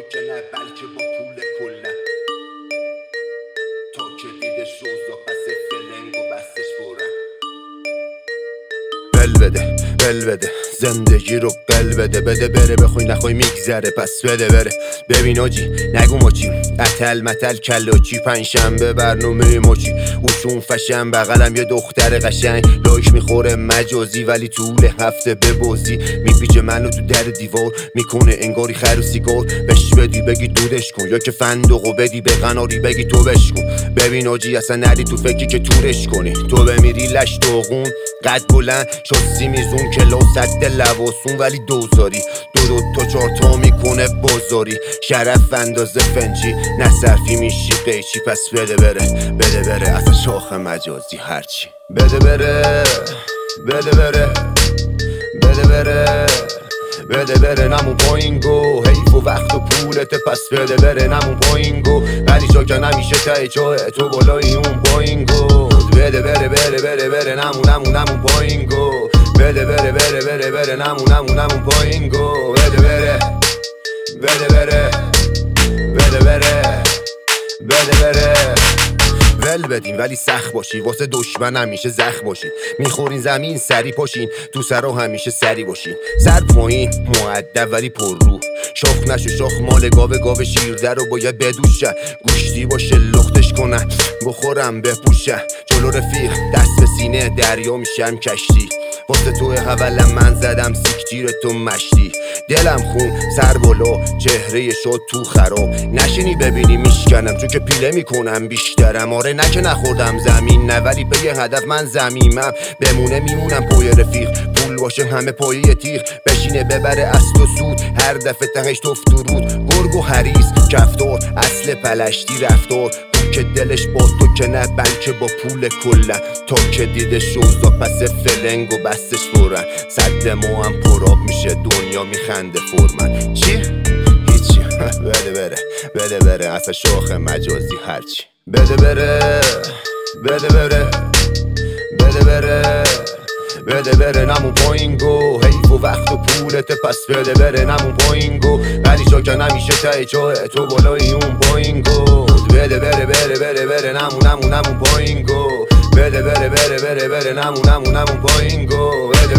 که نه بلکه با پول کلا تا که دیده شوزا پس فلنگ و بستش برن بل بده زندگی رو قل بده بره بخوای نخوای میگذره پس بده بره. ببین آجی نگو ماچی اتل متل کلاچی پنجشنبه برنامه ماچی اوشون فشن بغلم یه دختر قشنگ لایک میخوره مجازی ولی طول هفته به بازی میپیچه منو تو در دیوار میکنه انگاری خر و سیگار بش بدی بگی دودش کن یا که فندقو بدی به قناری بگی تو بش کن. ببین آجی اصلا نری تو فکری که تورش کنی تو بمیری لش داغون قد بلند شاسی میزون کلاس صد لواسون ولی دوزاری دو تا چار تا میکنه بازاری شرف اندازه فنجی نصرفی میشی قیچی پس بده بره اصلا شاخ مجازی هرچی بده بره نمون پایینگو حیف و وقت و پولت پس بده بره نمون پایینگو ولی شاکه نمیشه تای چاه تو بالای اون پایینگو بده بره نمون پایینگو بده بره نمون پایینگو بده بره ول بدین ولی سخت باشی واسه دشمن همیشه زخم باشین میخورین زمین سری پاشین تو سرا همیشه سری باشین سر پایین مؤدب ولی پر رو شاخ نشو شاخ مال گاوه شیرده رو باید بدوشن گوشتی باشه لختش کنن بخورم بپوشن جلو رفیق دست به سینه دریا میشم کشتی واسه تو حولم من زدم سیکتیر تو مشتی دلم خون سر بالا چهره شد تو خراب نشینی ببینی میشکنم چون که پیله میکنم بیشترم آره نه که نخوردم زمین نه ولی به یه هدف من زمیمم بمونه میمونم پای رفیق پول باشه همه پایه تیغ بشینه ببره است و سود هر دفعه تهش تفت و رود گرگ و حریص کفتار اصل پلشتی رفتار که دلش با تو که نه بلکه با پول کلا تا که دیده شوزا پس فلنگ و بستش برن صد ما هم پراب میشه دنیا میخنده فرمن چی؟ هیچی بده بره اصلا شاخ مجازی هرچی بده بره نمون پایینگو حیف و وقت و پولت پس بده بره نمون پایینگو ولی شاکه نمیشه تای چاه تو بالای اون پایینگو بده بره نمون پایینگو بده بره نمون پایینگو بده